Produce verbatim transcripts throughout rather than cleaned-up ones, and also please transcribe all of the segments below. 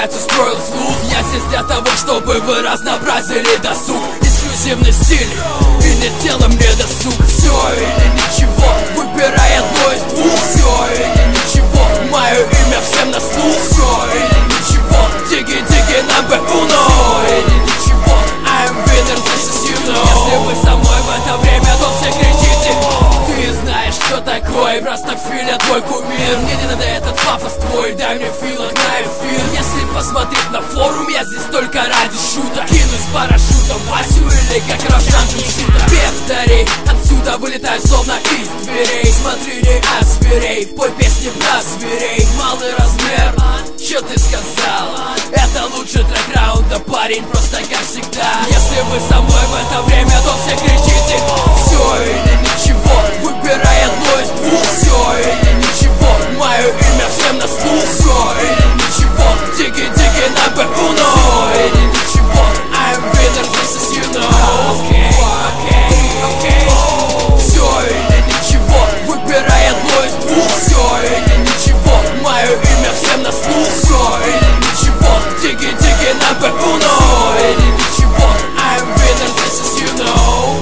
опять устроил звук. Я здесь для того, чтобы вы разнообразили досуг. Эксклюзивный стиль, и нет дела мне досуг. Все или ничего, выбирай одно из двух. Все или ничего, мое имя всем на слух. Все или ничего, диги-диги number uno. Все или ничего, I'm winner, this is you know. Если вы со мной в это время, то все кричите. Ты знаешь, кто такой, просто Филя твой кумир. Мне не надо этот пафос твой, дай мне филок на эфир. Если посмотреть на форум, я здесь только ради шуток. Кинусь с парашютом Васю или как Равшан Джимшута. Бедари, отсюда вылетаю словно из дверей. Смотри, не озверей, пой песни про зверей. Малый размер, чё ты сказал? Это лучший трек раунда, парень, просто как всегда. Если вы со мной в это время, то все кричите. Все или ничего, выбирай одно из двух. Все или ничего, мое имя всем на слух. Все или ничего, диги-диги number uno. Все или ничего, I'm winner, this is you know. Okay, okay, okay. Все или ничего, выбирай одно из двух. Все или ничего, мое имя всем на слух. Все или ничего, диги-диги number uno. Все или ничего, I'm winner, this is you know.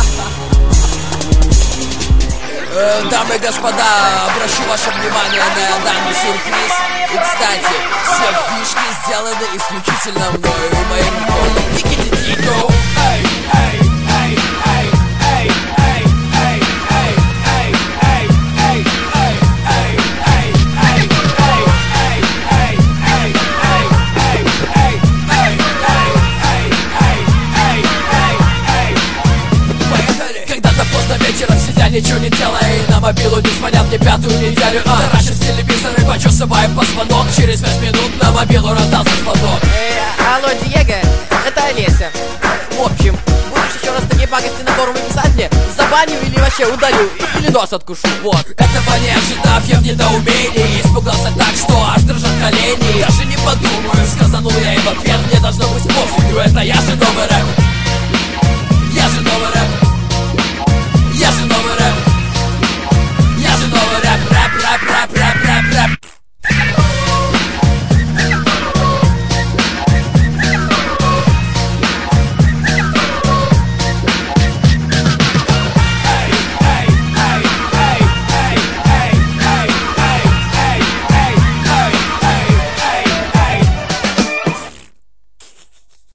Дамы и господа, обращу ваше внимание на данный сюрприз. И, кстати, все фишки сделаны исключительно мной и моим кодом. Дики-дики-ко. Эй, эй, эй, эй, эй, эй, эй, эй, эй, эй, эй, эй, эй, эй, эй, эй, эй, эй, эй, поехали! Когда-то поздно вечером сидя, ничего не делая, и на мобилу не звонят мне пятую неделю. А раньше телевизор и почесывая позвонок. Через пять минут на мобилу раздался звонок. Эй, алло, Диего, это Олеся. В общем, будешь еще раз такие пакости на форуме писать мне, забаню или вообще удалю, или нос откушу, вот. Этого не ожидав, я в недоумении. Испугался так, что аж дрожат колени. Даже не подумаю, сказанул я и в ответ. Мне должно быть пофигу, это я же новый рэп.